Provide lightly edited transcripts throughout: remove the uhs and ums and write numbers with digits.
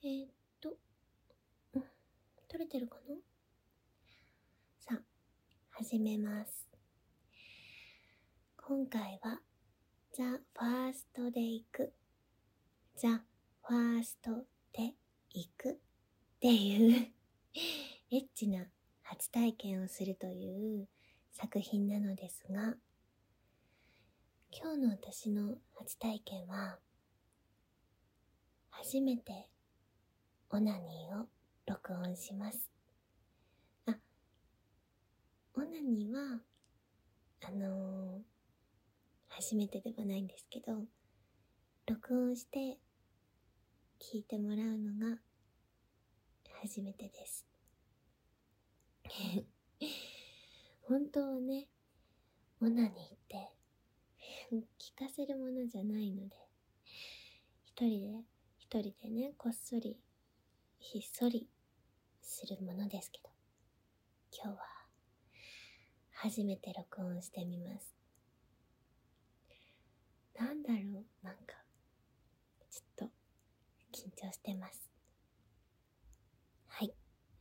えーっと、うん、撮れてるかな？さあ、始めます。今回は、The First で行く。The First で行くっていうエッチな初体験をするという作品なのですが、今日の私の初体験は、初めてオナニーを録音します。オナニーは、初めてではないんですけど、録音して聞いてもらうのが初めてです。本当はね、オナニーって聞かせるものじゃないので、一人でね、こっそり、ひっそりするものですけど、今日は初めて録音してみます。なんだろう、なんか、ちょっと緊張してます。はい。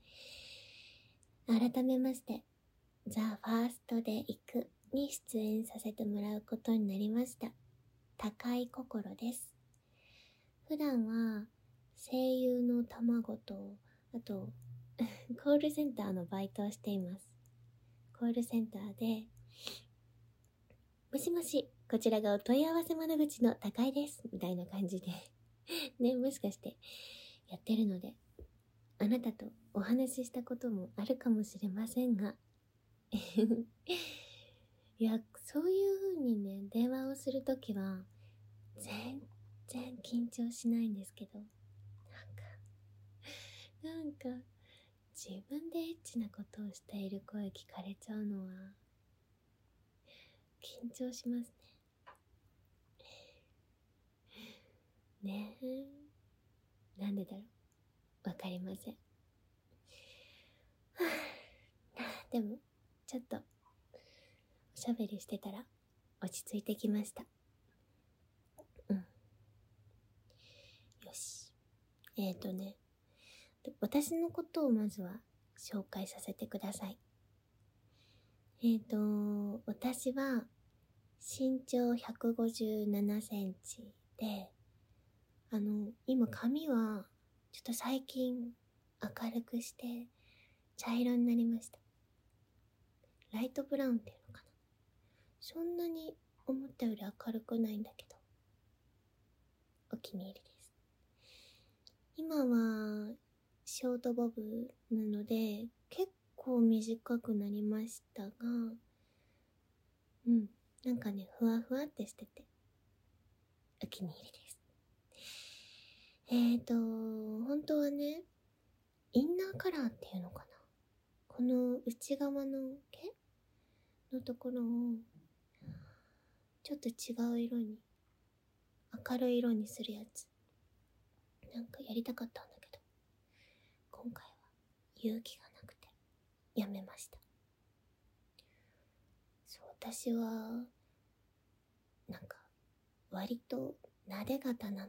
改めまして、The First で行くに出演させてもらうことになりました。高井心です。普段は声優の卵と、あと、コールセンターのバイトをしています。コールセンターで、もしもし、こちらがお問い合わせ窓口の高井です。みたいな感じでね、もしかしてやってるので、あなたとお話ししたこともあるかもしれませんが、いや、そういう風にね、電話をするときは、全然緊張しないんですけど、なんか、自分でエッチなことをしている声聞かれちゃうのは、緊張しますね。ねえ。なんでだろう。わかりません。でも、ちょっと、おしゃべりしてたら、落ち着いてきました。よし。私のことをまずは紹介させてください。私は身長157センチで、今髪はちょっと最近明るくして茶色になりました。ライトブラウンっていうのかな。そんなに思ったより明るくないんだけど、お気に入りです。今はショートボブなので結構短くなりましたが、なんかね、ふわふわってしててお気に入りです。本当はね、インナーカラーっていうのかな、この内側の毛のところをちょっと違う色に、明るい色にするやつ、なんかやりたかったんだけど、今回は勇気がなくてやめました。そう、私はなんか割と撫で型なので、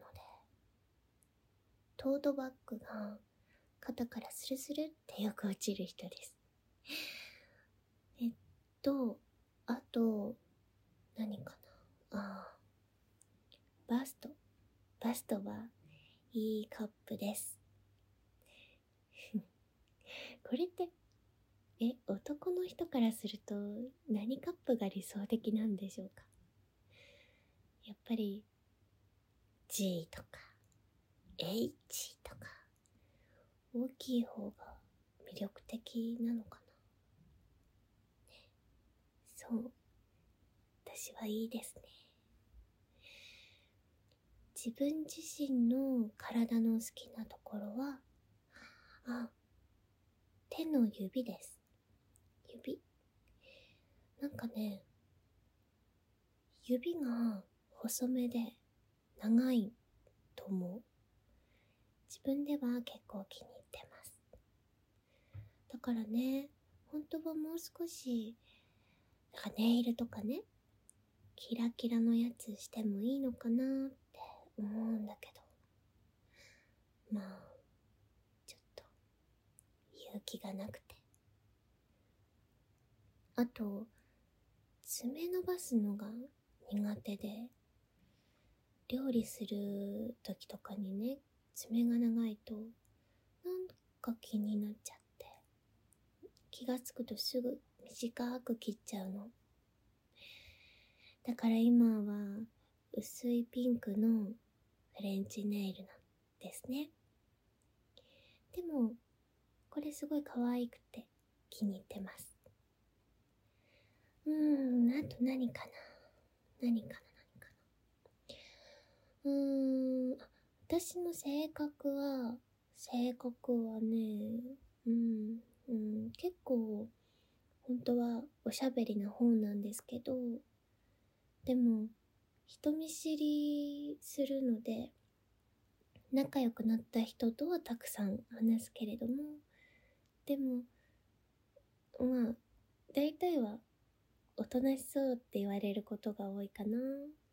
トートバッグが肩からスルスルってよく落ちる人です。あと何かな、バストはいいカップです。これって男の人からすると何カップが理想的なんでしょうか？やっぱり G とか H とか大きい方が魅力的なのかな、ね、そう、私はいいですね。自分自身の体の好きなところは、手の指です。指。なんかね、指が細めで長いと思う。自分では結構気に入ってます。だからね、本当はもう少し、ネイルとかね、キラキラのやつしてもいいのかなって思うんだけど、まあ、 る気がなくて。あと、爪伸ばすのが苦手で、料理する時とかにね、爪が長いと、なんか気になっちゃって、気がつくとすぐ短く切っちゃうの。だから今は薄いピンクのフレンチネイルなんですね。でもこれすごい可愛くて気に入ってます。あと何かな私の性格はね、結構本当はおしゃべりな方なんですけど、でも人見知りするので、仲良くなった人とはたくさん話すけれども、でも大体はおとなしそうって言われることが多いかな。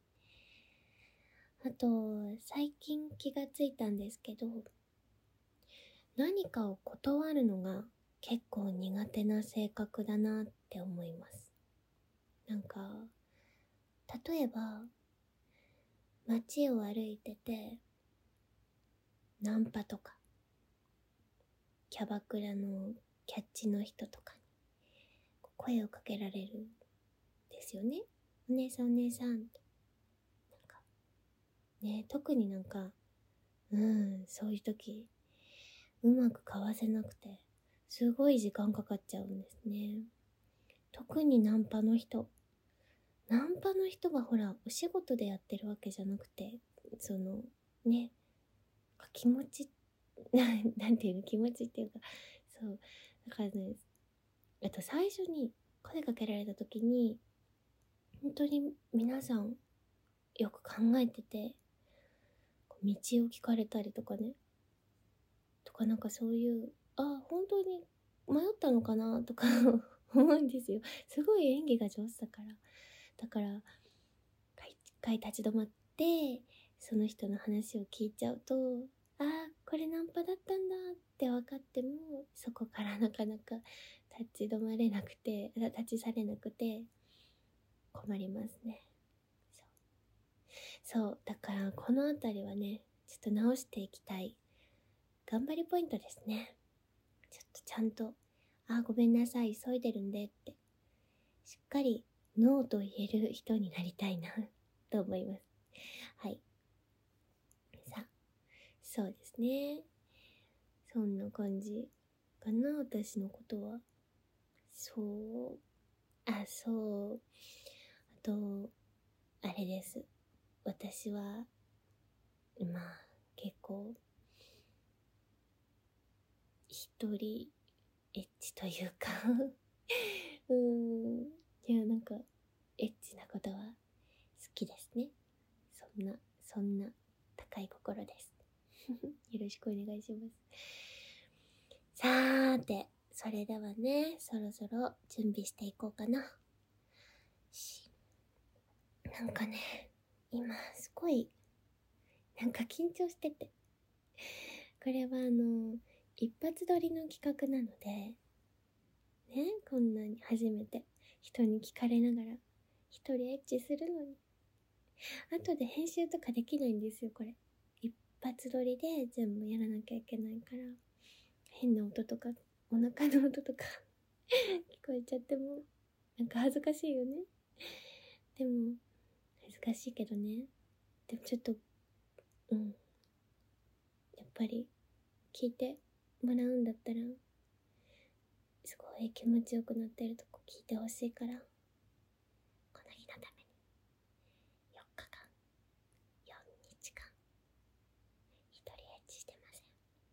あと最近気がついたんですけど、何かを断るのが結構苦手な性格だなって思います。なんか例えば街を歩いてて、ナンパとかキャバクラのキャッチの人とかに声をかけられるんですよね。お姉さんお姉さんって。なんかね、特にそういう時うまくかわせなくてすごい時間かかっちゃうんですね。特にナンパの人はほらお仕事でやってるわけじゃなくて、気持ちなんていうの、気持ちっていうか、そうだからね、あと最初に声かけられた時に本当に皆さんよく考えてて、道を聞かれたりとかね、そういう本当に迷ったのかなとか思うんですよ。すごい演技が上手だから一回立ち止まってその人の話を聞いちゃうと、これナンパだったんだって分かっても、そこからなかなか立ちされなくて困りますね。そうだからこのあたりはね、ちょっと直していきたい頑張りポイントですね。ちゃんとごめんなさい急いでるんでってしっかりノーと言える人になりたいなと思います。はい、そうですね、そんな感じかな、私のことは。あとあれです、私は結構一人エッチというかエッチなことは好きですね。そんな高い心ですよろしくお願いします。さーて、それではね、そろそろ準備していこうかな。今すごい緊張してて、これは一発撮りの企画なのでね、こんなに初めて人に聞かれながら一人エッチするのに、後で編集とかできないんですよ。これ一発撮りで全部やらなきゃいけないから、変な音とかお腹の音とか聞こえちゃっても恥ずかしいよね。でも恥ずかしいけどね、でもちょっとやっぱり聞いてもらうんだったらすごい気持ちよくなってるとこ聞いてほしいから、この日のために4日間4日間一人エッチしてませ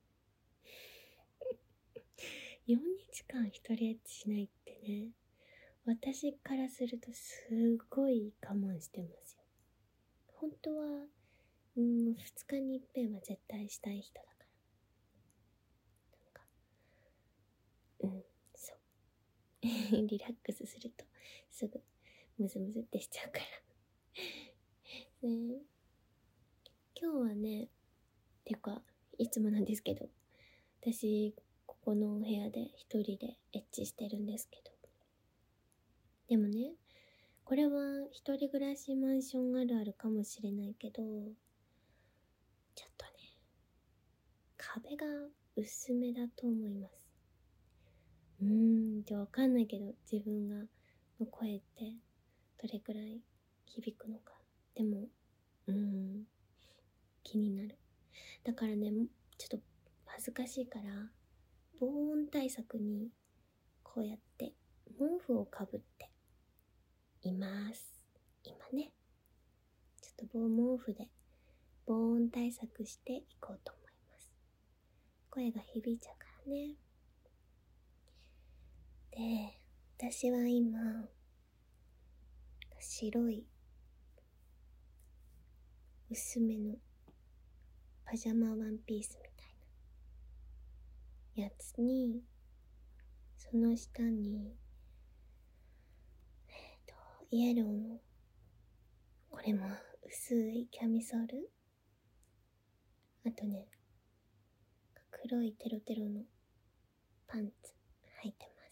ん4日間一人エッチしないってね、私からするとすごい我慢してますよ。本当は2日に一遍は絶対したい人だから、リラックスするとすぐムズムズってしちゃうからね。今日はね、てかいつもなんですけど、私ここのお部屋で一人でエッチしてるんですけど。でもね、これは一人暮らしマンションあるあるかもしれないけど、ちょっとね、壁が薄めだと思います。わかんないけど、自分の声ってどれくらい響くのか。でも、気になる。だからね、ちょっと恥ずかしいから、防音対策にこうやって毛布をかぶっています。今ね、ちょっと毛布で防音対策していこうと思います。声が響いちゃうからね。で、私は今、白い薄めのパジャマワンピースみたいなやつに、その下にイエローのこれも薄いキャミソール、あとね、黒いテロテロのパンツ履いてます。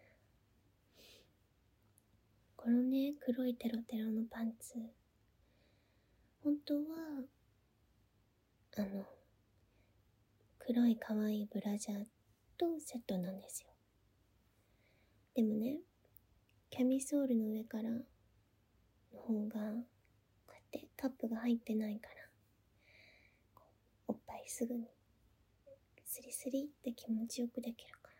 このね、黒いテロテロのパンツ、本当は黒い可愛いブラジャーとセットなんですよ。でもね、キャミソールの上からの方がこうやってカップが入ってないから、おっぱいすぐにスリスリって気持ちよくできるから、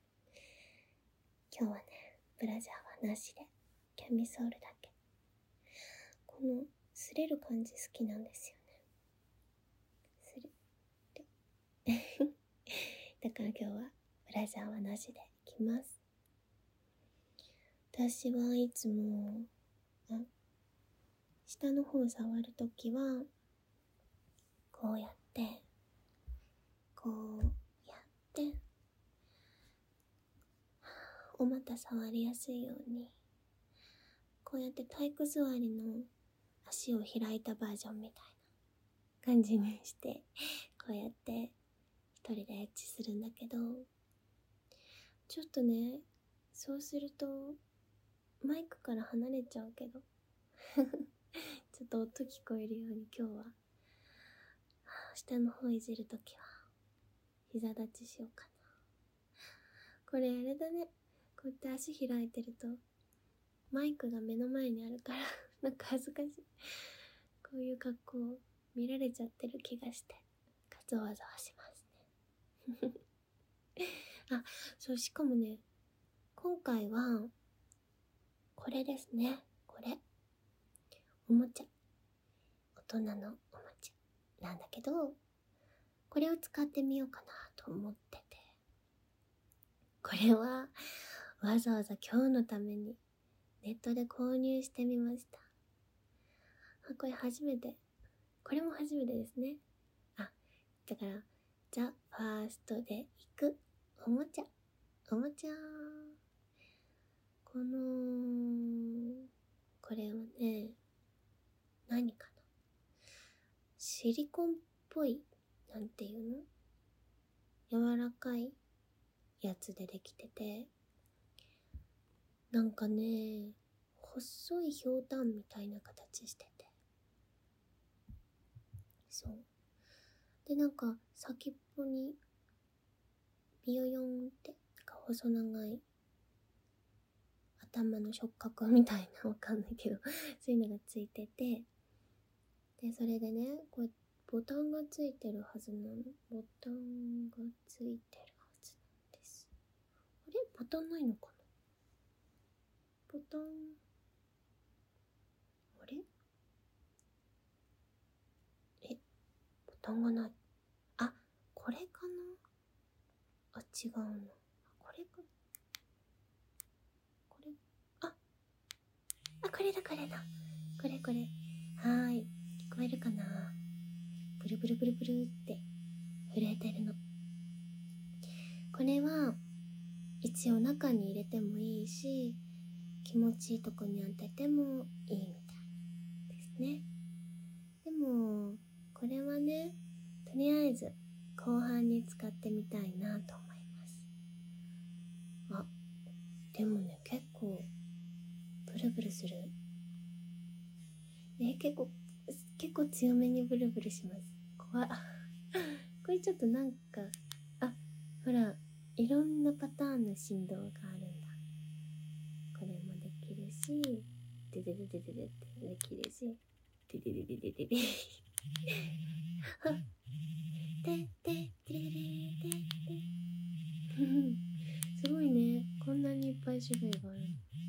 今日はね、ブラジャーはなしでキャミソールだけ。この擦れる感じ好きなんですよね。擦れてだから今日はブラジャーはなしでいきます。私はいつも下の方触るときはこうやってお股触りやすいように、こうやって体育座りの足を開いたバージョンみたいな感じにしてこうやって一人でエッチするんだけど、ちょっとね、そうするとマイクから離れちゃうけどちょっと音聞こえるように今日は下の方いじるときは膝立ちしようかな。これあれだね、こうやって足開いてるとマイクが目の前にあるからなんか恥ずかしい。こういう格好見られちゃってる気がしてゾワゾワしますねあ、そう、しかもね、今回はこれですね。これおもちゃ、大人のおもちゃなんだけど、これを使ってみようかなと思ってて、これはわざわざ今日のためにネットで購入してみました。これ初めて、これも初めてですね。だからザ・ファーストで行くおもちゃ、これはね、何かな、シリコンっぽい、なんていうの、柔らかいやつでできてて、なんかね、細いひょうたんみたいな形してて、そうで、なんか先っぽにビヨヨンって細長い頭の触覚みたいな、わかんないけどそういうのがついてて、でそれでね、これボタンがついてるはずなの。ボタンがついてるはずなんです。あれ、ボタンないのかな。ボタン、あれ、ボタンがない。あ、これかな。違うの。これか。これ、これだ。これ。はーい。聞こえるかな。ブルブルブルブルって震えてるの。これは一応中に入れてもいいし、気持ちいいとこに当ててもいいみたいですね。でもこれはね、とりあえず後半に使ってみたいなと思います。 でもね、結構ブルブルする。結構強めにブルブルします。怖っ。これちょっとなんか、ほら、いろんなパターンの振動があるんだ。これもできるし、デデデデデデってできるし、デデデデデデデはっ、デデデデデデデすごいね。こんなにいっぱい種類がある。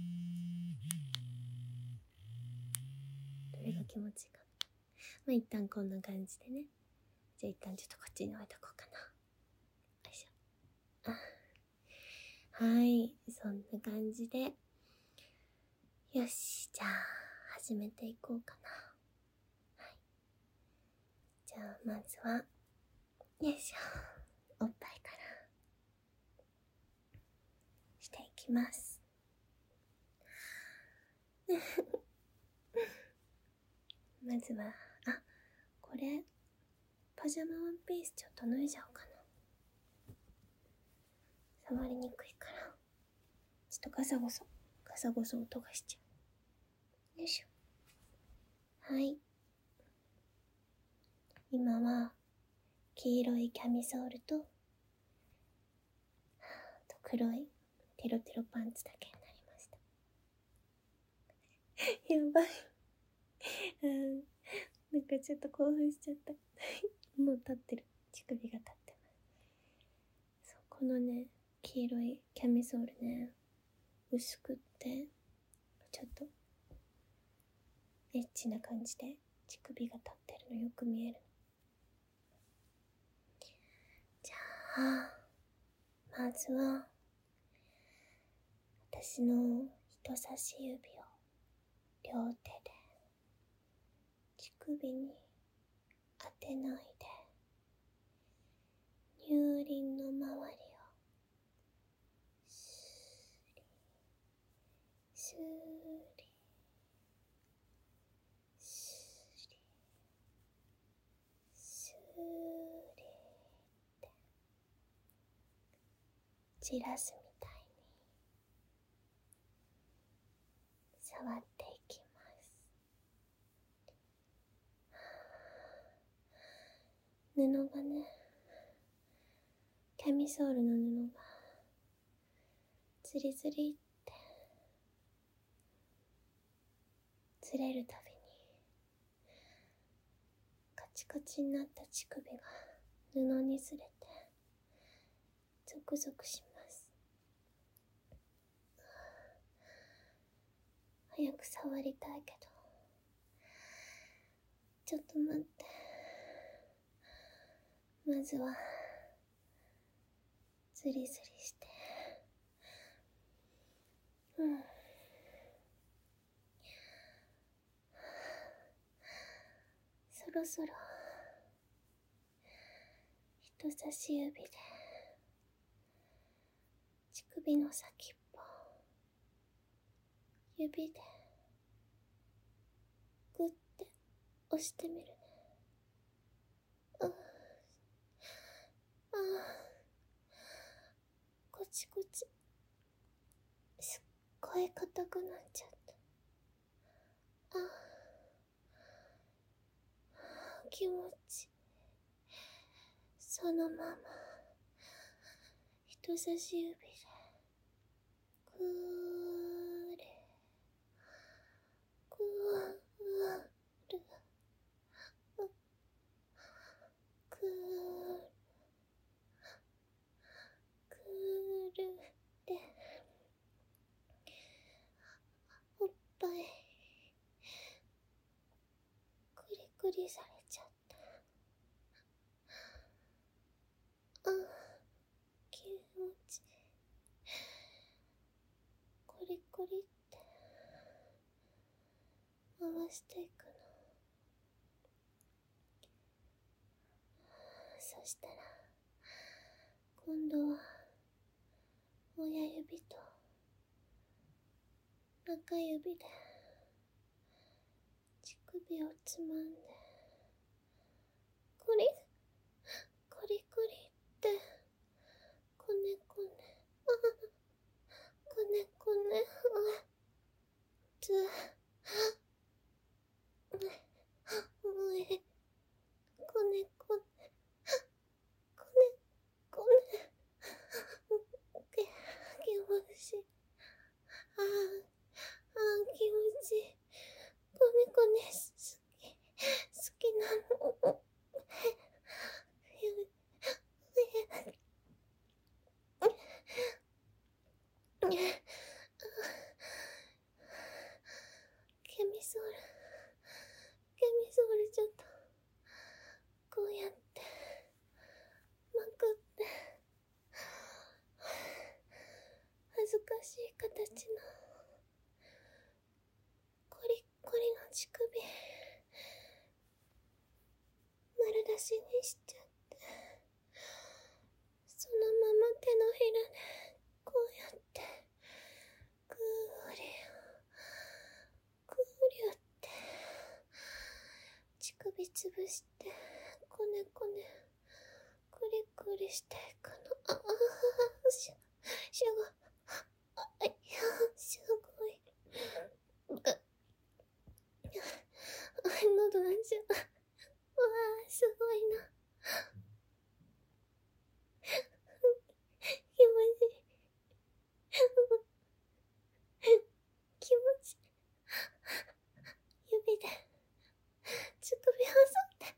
どれが気持ちいいかな。まあ一旦こんな感じでね。じゃあ一旦ちょっとこっちに置いとこうかな。よいしょ。はい、そんな感じで。よし、じゃあ始めていこうかな。はい。じゃあまずは、よいしょ。おっぱいからしていきます。まずは、これ、パジャマワンピースちょっと脱いじゃおうかな。触りにくいから。ちょっとガサゴソ音がしちゃう。よいしょ。はい。今は、黄色いキャミソールと、黒いテロテロパンツだけになりました。やばい。なんかちょっと興奮しちゃった。もう立ってる。乳首が立ってます。そう、このね、黄色いキャミソールね、薄くって、ちょっと、エッチな感じで乳首が立ってるのよく見えるの。じゃあ、まずは、私の人差し指を両手で乳首に当てないで乳輪の周りをスーリスーリスーリって散らすみたいに触っていきます。布がね、キャミソールの布がズリズリってずれるたびにカチカチになった乳首が布にずれてゾクゾクします。早く触りたいけど、ちょっと待って。まずはズリズリして、そろそろ人差し指で乳首の先っぽ指でグッて押してみるね。こちこち、すっごい硬くなっちゃった。気持ちそのまま人差し指でくーれくわるくるでおっぱいクリクリされちゃった。気持ちコリコリって回していくの。そしたら今度は親指と中指で乳首をつまんでコリコリってこねこねこねしい形のコリッコリの乳首丸出しにしちゃって、そのまま手のひらでこうやってぐーりぐーりって乳首つぶしてこねこねくりくりしていくの。すごい。すごい。喉がちゃう。すごいな。気持ちいい。気持ちいい。指で乳首挟んで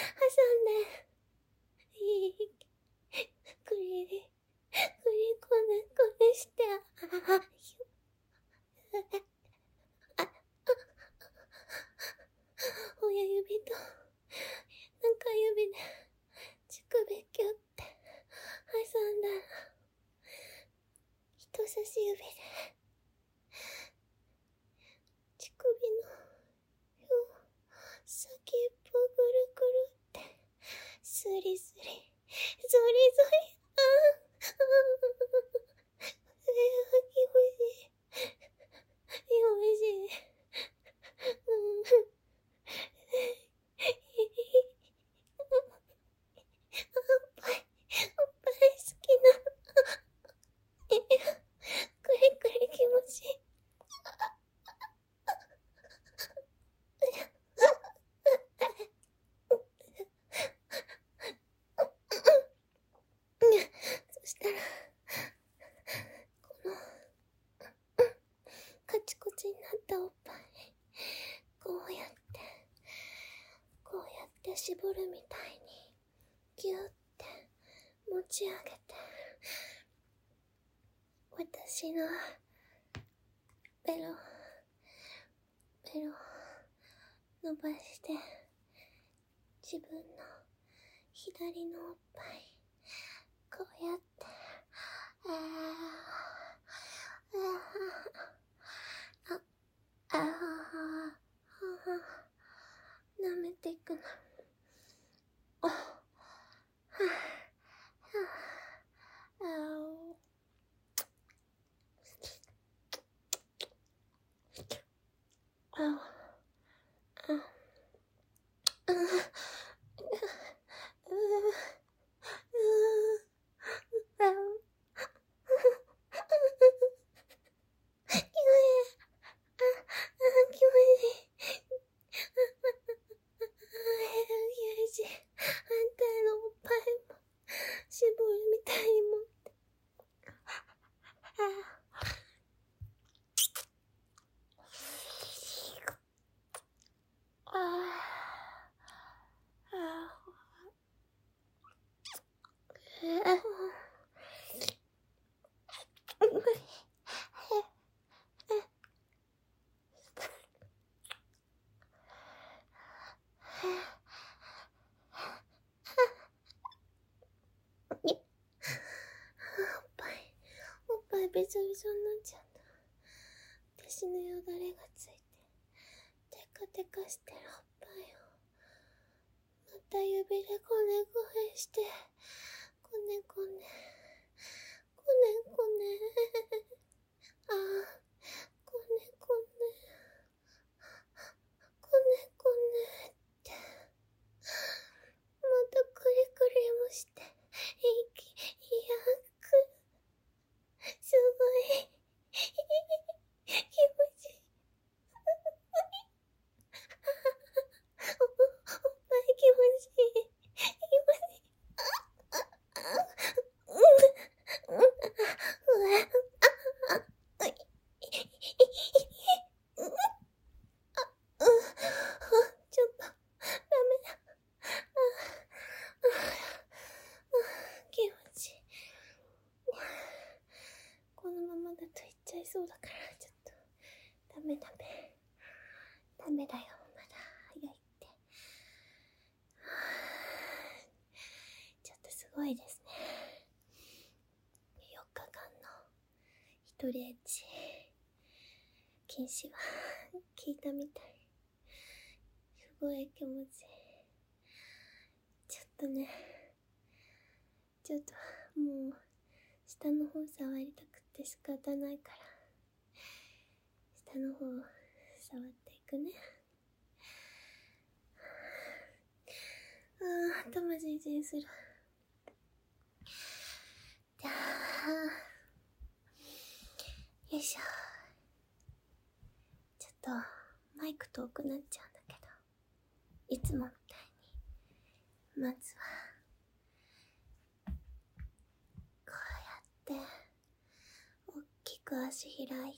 くりこねこねして、親指と中指で乳首キュッて挟んだら、人差し指で乳首の先っぽぐるぐるってスリスリゾリゾリ、気持ちいい。おっぱい好きな。くりくり気持ちいい。そしたらこのカチコチになったおっぱいこうやって絞るみたいにギュッて持ち上げて、私のベロ伸ばして自分の左のおっぱいこうやって舐めていくの。絞るみたいに持っておっぱいべちょべちょになっちゃった。私のよだれがついてテカテカしてるおっぱいをまた指でこねこねしてこねこねこねこねこねこねこねこねってまたクリクリもしてすごい気持ちいい。おっぱい気持ちいい。ちょっとダメだ。気持ちいい。このままだといっちゃいそうだからちょっとダメだよ、まだ早いって。ちょっとすごいですね。4日間の一トレッチ禁止は聞いたみたい。すごい気持ちいい。ちょっとね、もう下の方触りたくて仕方ないから下の方触っていくね。頭ジージーする。じゃあよいしょ。ちょっとマイク遠くなっちゃうんだけど、いつもみたいにまずはこうやって大きく足開いて、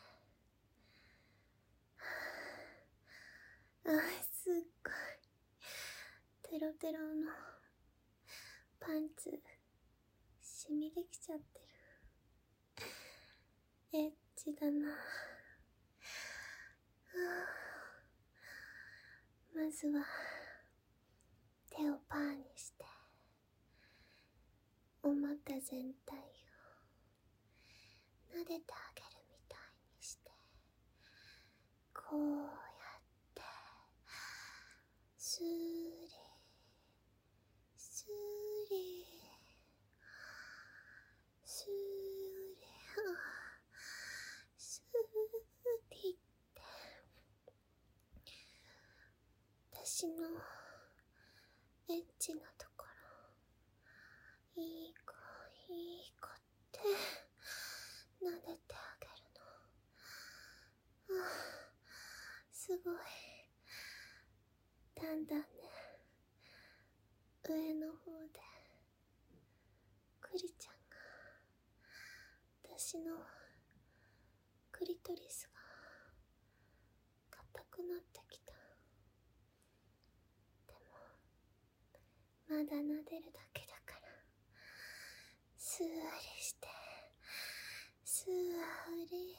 すっごいテロテロのパンツシミできちゃってる。エッチだな。まずは手をパーにしてお股全体を撫でてあげるみたいにして、こうやってスーリスーリスーリスーリって私のエッチなところいい子って撫でてあげるの。すごい。だんだんね、上の方でクリちゃんが私のクリトリスが硬くなってきた。でもまだ撫でるだけだからスーリしてスーリ。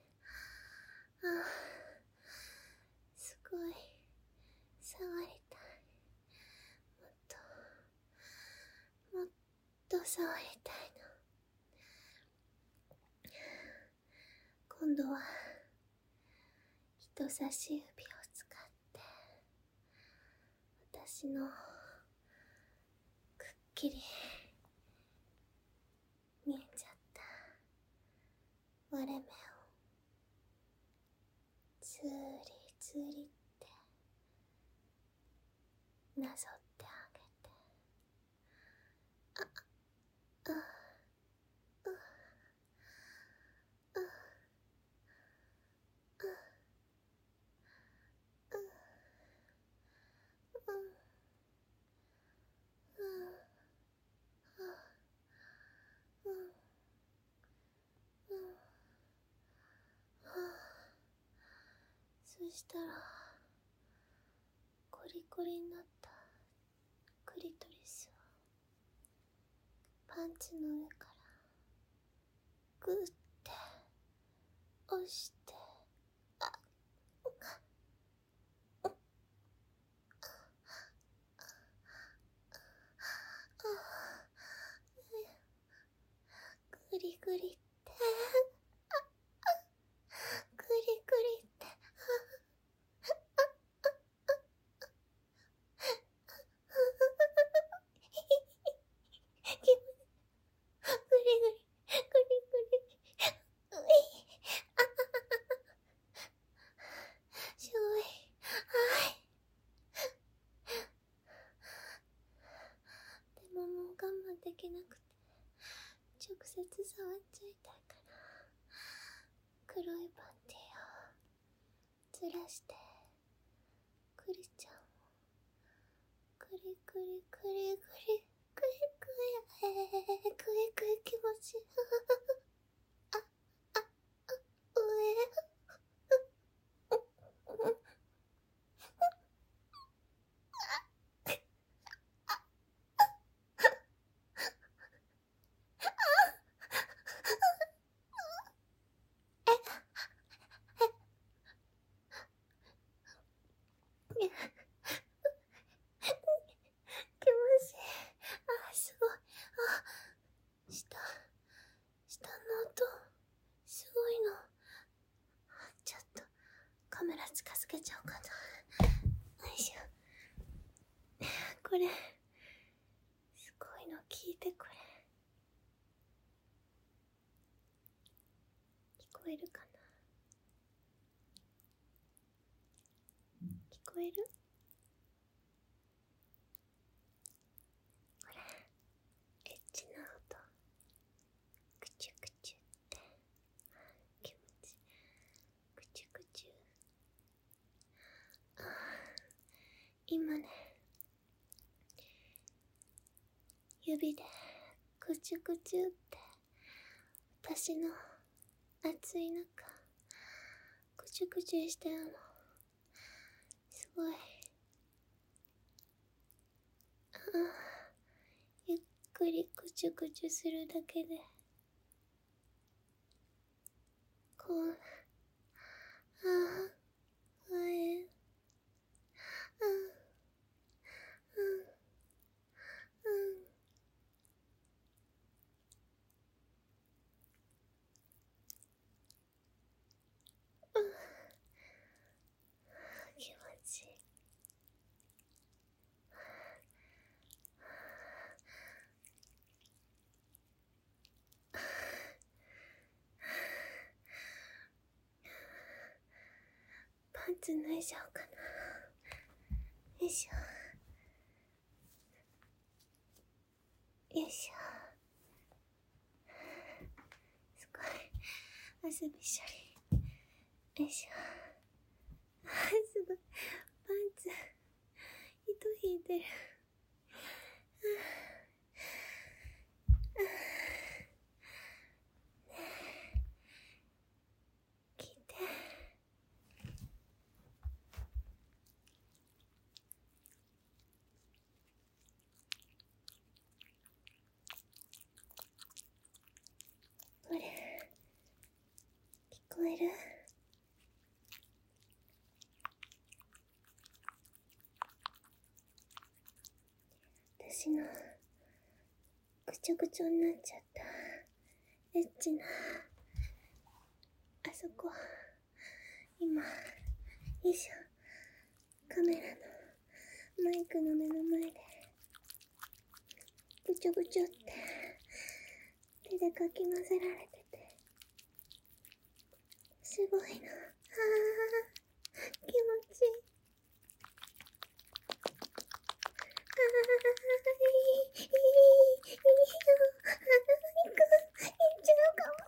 すごい触りたい。もっと触りたいの。今度は人差し指を使って私のくっきり見えちゃった割れ目をつりつりってなぞってあげて、そしたらコリコリになったクリトリスをパンツの上からグッて押して、グリグリってグリグリってグリグリグリグリすごい。でももう我慢できなくて直接触っちゃいたいから黒いパンティをずらしてクリちゃんをクリクリクリクリクリクリクリクリ気持ちいい。気持ちいい。 聞いてくれ。聞こえるかな？聞こえる？これエッチな音、クチュクチュって気持ちいい。クチュクチュ。今ね、指でクチュクチュって私の熱い中クチュクチュしてるの。すごい。ゆっくりクチュクチュするだけでこう、気持ちいい。パンツ脱いじゃおうかな。よいしょ。よいしょ。すごい汗びっしょり。よいしょ。すごい。パンツ糸引いてる。聞いて。これ聞こえる？私のぐちょぐちょになっちゃったエッチなあそこ、今よいしょ、カメラのマイクの目の前でぐちょぐちょって手でかき混ぜられててすごいな。気持ちいい。いいよ。行っちゃうかも。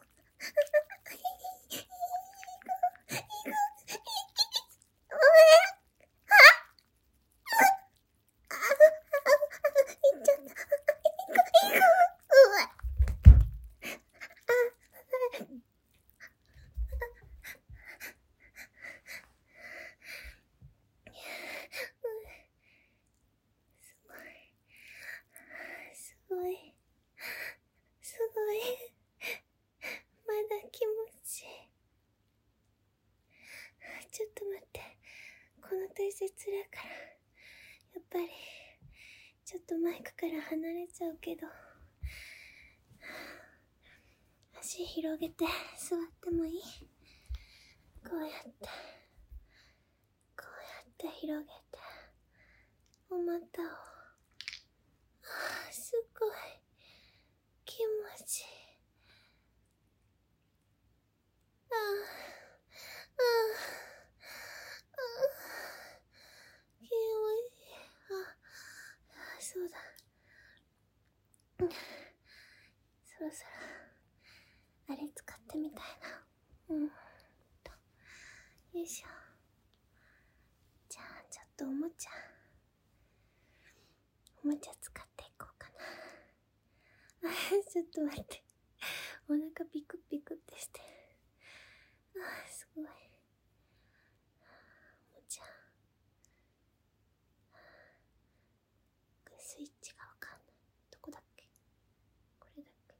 すごい。まだ気持ちいい。ちょっと待って。この体勢つらいから。やっぱり、ちょっとマイクから離れちゃうけど。足広げて座ってもいい？こうやって。こうやって広げて。お股を。すごい。気持ちいい。気持ちいい。そうだ。そろそろ、あれ使ってみたいな。よいしょ。じゃあ、ちょっとおもちゃ使っていこうかな。ちょっと待って。お腹ピクピクってして。すごい。おもちゃ。スイッチがわかんない。どこだっけ？これだっけ？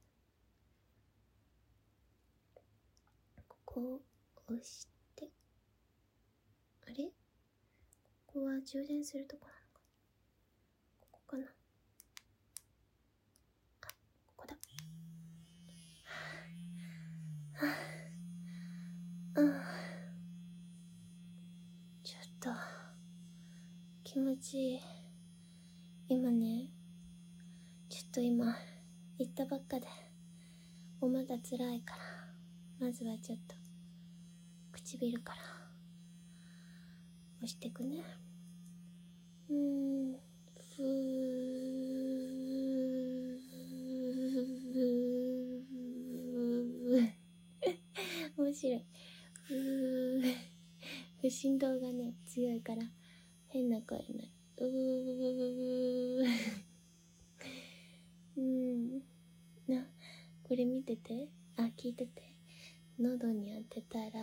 ここを押して。あれ？ここは充電するとこなのかな？ここかな？あ、ここだ。ちょっと気持ちいい。今ね、ちょっと今今行ったばっかでおまだ辛いから、まずはちょっと唇から押してくね。ふー面白い。振動がね強いから変な声になる。これ見てて、聞いてて。喉に当てたら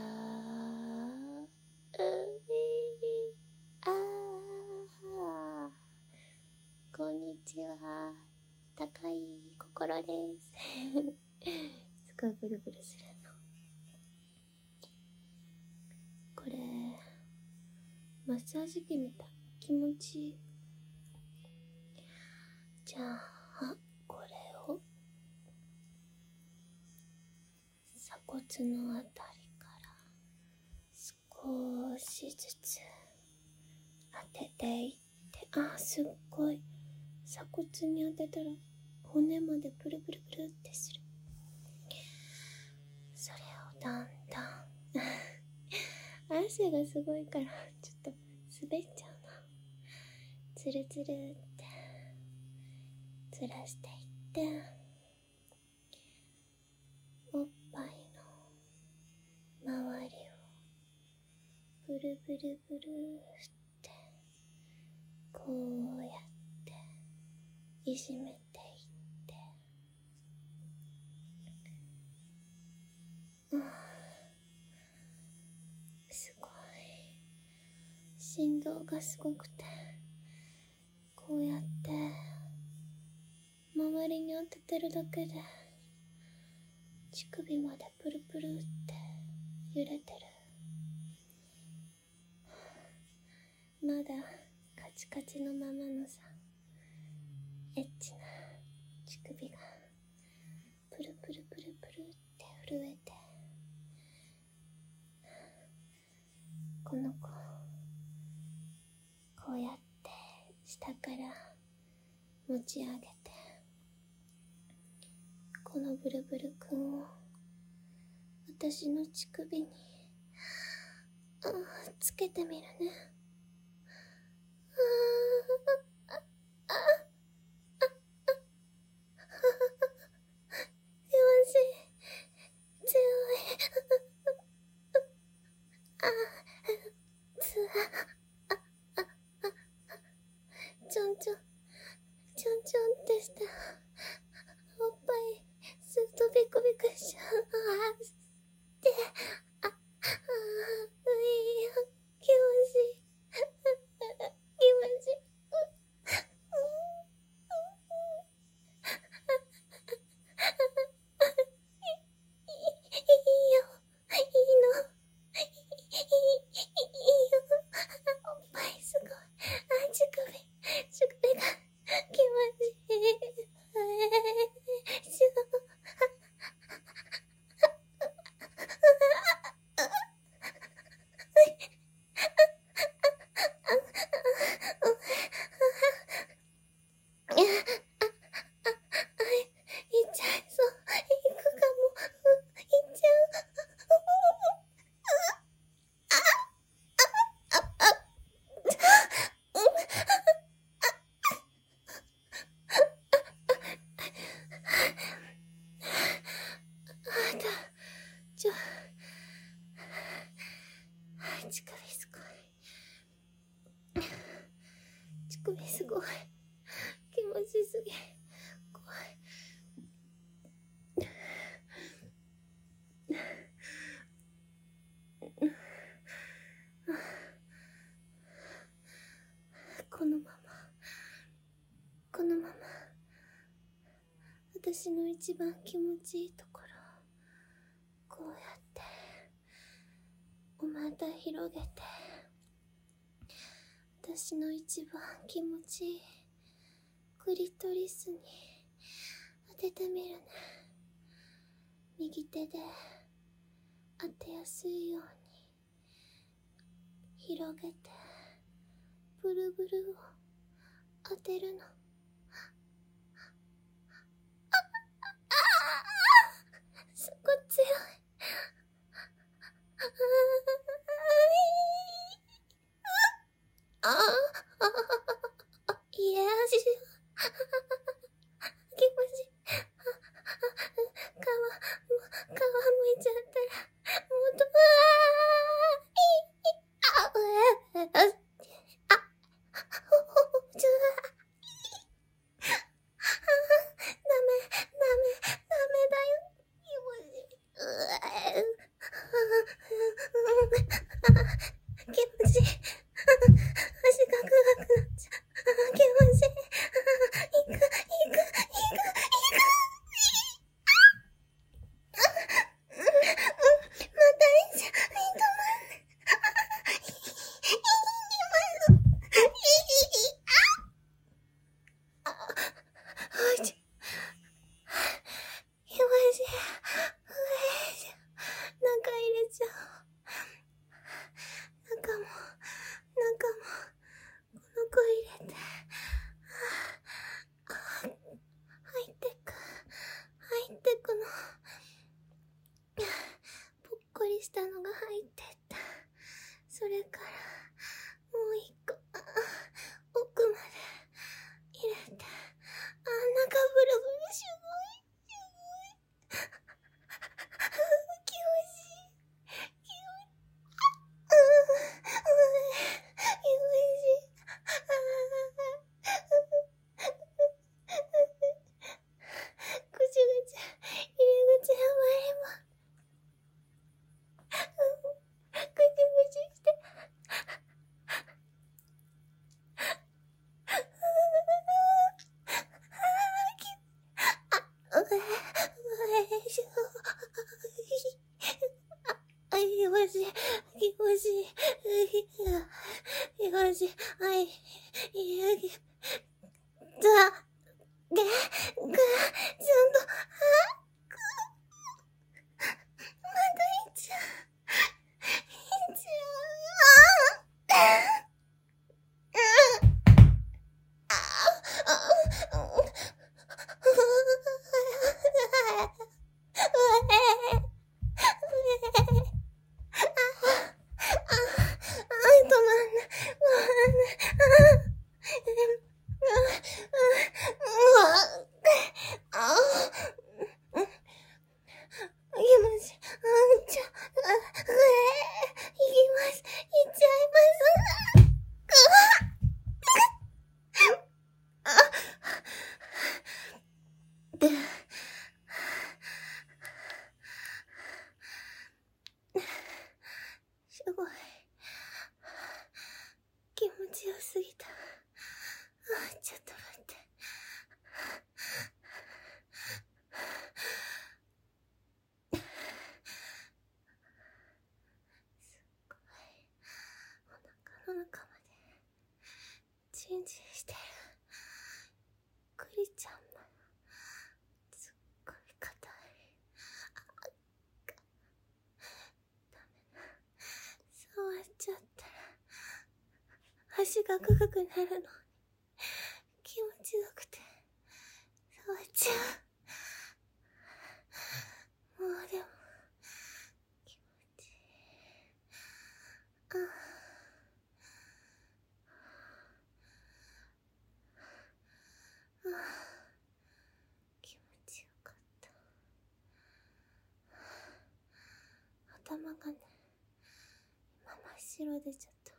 こんにちは、高い心ですすごいブルブルするの。これマッサージ機みたい、気持ちいい。じゃあこれを鎖骨のあたりから少しずつ当てていって、すっごい鎖骨に当てたら骨までプルプルプルってする。それをだんだん汗がすごいからちょっと滑っちゃうな。つるつるってずらしていって、おっぱいの周りをブルブルブルってこうやっていじめていって、すごい振動がすごくて、こうやって周りに当ててるだけで乳首までプルプルって揺れてる。まだカチカチのままのさ、エッチな乳首がプルプルプルプルって震えて、この子こうやって下から持ち上げて、このブルブルくんを私の乳首につけてみるね。ちょんちょんってしておっぱいずっとビクビクしちゃう。気持ちいい気持ちいい。乳首すごい気持ちすぎ、怖い。このまま私の一番気持ちいいところをこうやってお股広げて、私の一番気持ちいいクリトリスに当ててみるね。右手で当てやすいように広げてブルブルを当てるの。 チンチンしてる。クリちゃんのすっごい硬い。触っちゃったら足がグググなるの。気持ちよくて触っちゃう。もうでも気持ちいい。気持ちよかった。頭がね、今真っ白でちょっと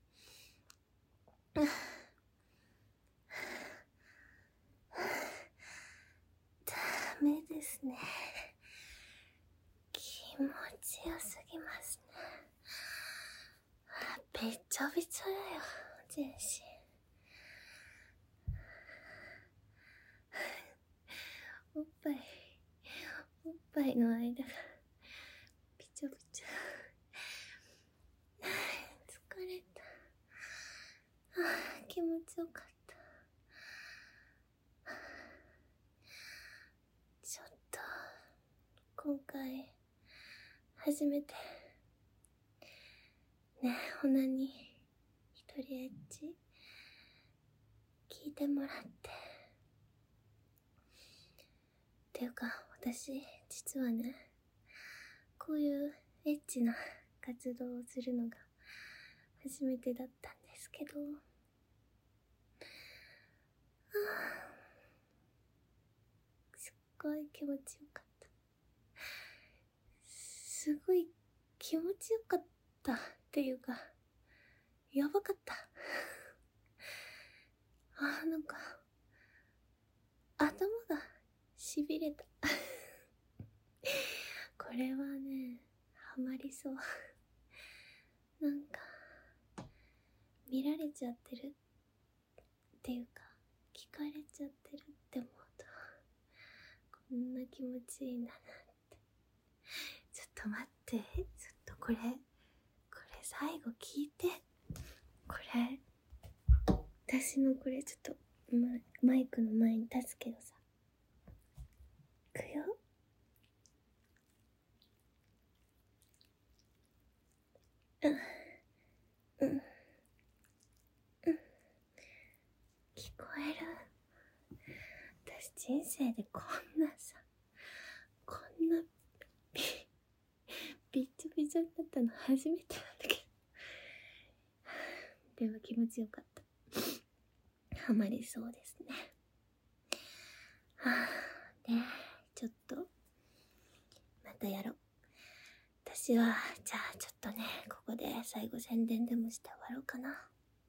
ダメですね。気持ちよすぎますね。べっちょべちょだよ、全身。おっぱいの間がびちょびちょ。疲れた。気持ちよかった。ちょっと今回初めてね、ほなに一人エッチ聞いてもらってっていうか、私実はね、こういうエッチな活動をするのが初めてだったんですけど、すっごい気持ちよかった。すごい気持ちよかったっていうか、やばかった。なんか頭がしびれた。これはね、ハマりそう。なんか見られちゃってるっていうか、聞かれちゃってるって思うと、こんな気持ちいいんだなって。ちょっと待って、ちょっとこれ最後聞いて。これ私のこれちょっとマイクの前に立つけどさ、いくよ。聞こえる？私人生でこんなさ、こんなびっちょびちょになったの初めてなんだけど。でも気持ちよかった。ハマりそうですね。で、ちょっとまたやろう。私はじゃあちょっとね、ここで最後宣伝でもして終わろうかな。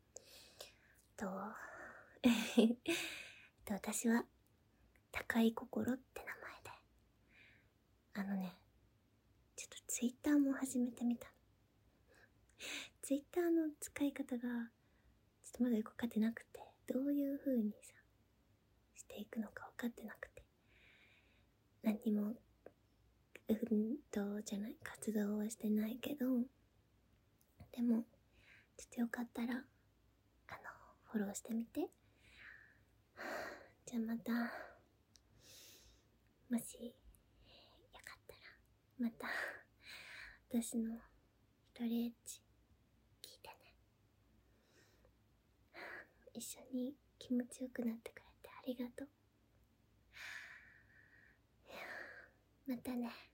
私は高い心って名前で、ちょっとツイッターも始めてみたの。ツイッターの使い方がちょっとまだよくわかってなくて、どういう風にさしていくのか分かってなくて、何にも活動はしてないけど、 でもちょっとよかったらフォローしてみて。じゃあまた、もしよかったらまた私の一人エッチ聞いてね。一緒に気持ちよくなってくれてありがとう。またね。